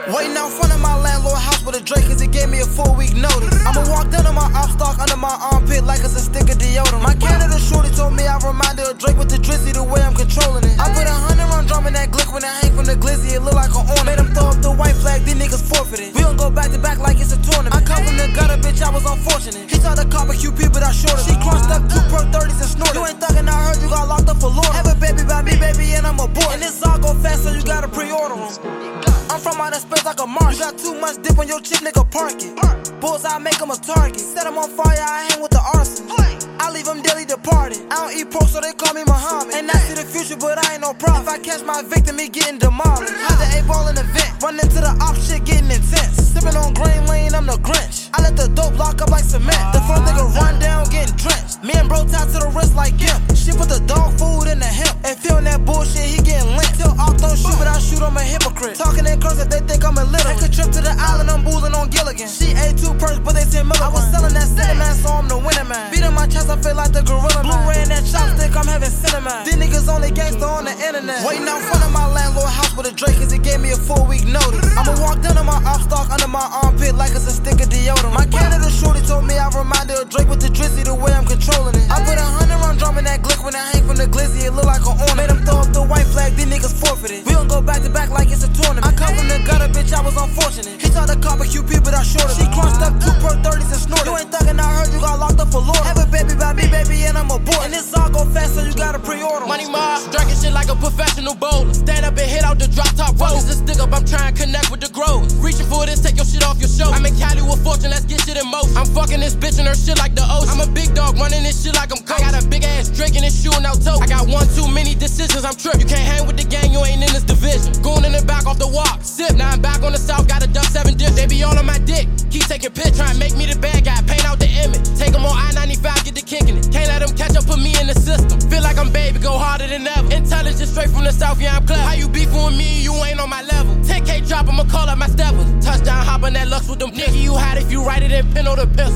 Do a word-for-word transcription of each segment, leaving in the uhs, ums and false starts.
Waiting out front of my landlord house with a Drake cause he gave me a four week notice. I'ma walk down to my op stock under my armpit like it's a stick of deodorant. My Canada shorty told me I reminded of Drake with the drizzy the way I'm controlling it. I put a hundred on drum in that glick when I hang from the glizzy, it look like an ornament. Made them throw up the white flag, these niggas forfeited. We don't go back to back like it's a tournament. I come from the gutter, bitch, I was unfortunate. He tried to cop a Q P but I shorted. She crunched up two pro thirties and snorted. You ain't thuggin', I heard you got locked up for Lord. Have a baby by me, baby, and I'm aboard. And this all go fast, so you gotta pre-order them. I'm from outer space like a Mars. You got too much dip on your chip, nigga, park it. Bullseye, make him a target. Set him on fire, I hang with the arson. I leave him daily departed. I don't eat pork, so they call me Muhammad. And I see the future, but I ain't no problem. If I catch my victim, he getting demolished. Had the A-ball in the vent. Run into the op shit, getting intense. Sipping on Green Lane, I'm the Grinch. I let the dope lock up like cement. The front nigga run down, getting drenched. Me and bro tied to the wrist like Gimp. She put the dog food in the hemp. And feeling that bullshit, he getting lit. Till op don't shoot, but I shoot, I'm a hypocrite. Talking in curse if they think I'm illiterate. Take a trip to the island, I'm boozing on Gilligan. She ate two perks, but they ten milligrams. I was selling that cinnamon, so I'm the winner man. Beat on my chest, I feel like the gorilla man. Blu-ray in that chopstick, I'm having cinnamon. These niggas only gangster on the internet. Waiting out front of my landlord house with a Drake cause he gave me a four week notice. I'ma walk down to my op stock under my armpit like it's a stick of deodorant. My Canada shorty told me I reminded of Drake with the drizzy the way I'm controlling it. I put a hundred on drum in that glick when I hang from the glizzy, it look like an ornament. Made them throw up the white flag, these niggas forfeited. We don't go back to back like it's a tournament. I come from the gutter, bitch, I was unfortunate. He tried to cop a Q P but I shorted. She crunched up two pro thirties and snorted. You ain't thuggin', I heard you got locked up for Lord. Have a baby by me, baby, and I'm aboard. And this all go fast, so you gotta pre-order. Money Ma, striking shit like a professional bowler. Stand up and hit out the drop top road. Fuck is a stick up, I'm trying to connect with the growers. Reaching for this, take your shit off your show. I'm in Cali with fortune, let's get shit in motion. I'm fucking this bitch and her shit like the ocean. I'm a big dog running this shit like I'm coach. I got a big ass Drake and it's shooting out toe. I got one too many decisions, I'm tripping. You can't hang with the gang, you ain't in this division. Going in the back off the walk, sip. Now I'm back on the south, got a duck seven dip. They be all on my dick, keep taking pics, trying to make me the bad guy, paint out the image. Take them on I ninety-five, get the kicking it. Can't let them catch up, put me in the system. Feel like I'm baby, go harder than ever. Intelligence straight from the south, yeah, I'm clever. How you beefing with me, you ain't on my level. ten K drop, I'ma call up my steppers. Touchdown, hop on that Lux with them nigga, you hot if you write it in pen or the pencil.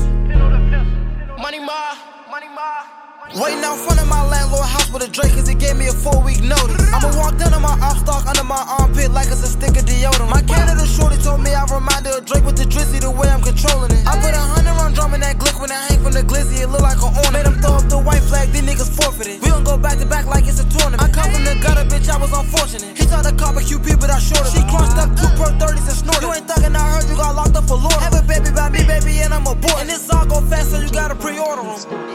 Money Ma, money Ma. Waiting out front of my landlord house with a Drake cause he gave me a four week notice. I'ma walk down to my op stock under my armpit like it's a stick of deodorant. My Canada shorty told me I reminded of Drake with the drizzy the way I'm controlling it. I put a hundred on drum in that glick when I hang from the glizzy, it look like an ornament. Made them throw up the white flag, these niggas forfeited. We don't go back to back like it's a tournament. I come from the gutter, bitch, I was unfortunate. He tried to cop a Q P but I shorted. She crunched up two pro thirties and snorted. You ain't thuggin', I heard you got locked up for Lord. Have a baby by me, baby, and I'm aboard. And this all go fast, so you gotta pre-order them.